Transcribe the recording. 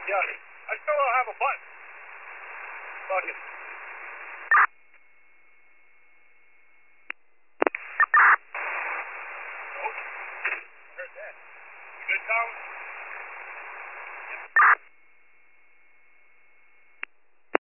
Yeah, I still don't have a button. Fuck it. Nope. Heard that. You good, Tom?